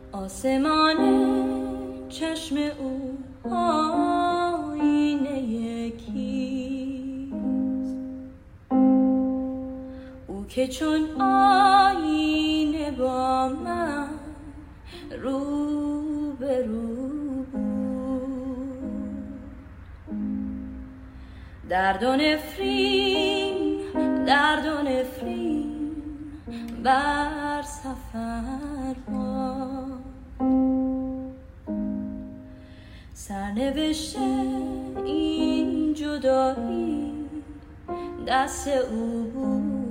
آسمان چشم او آینه کیست؟ او که چون آینه با من رو به رو درد و نفرین بر سفر با سرنوشت این جدایی دست او بود.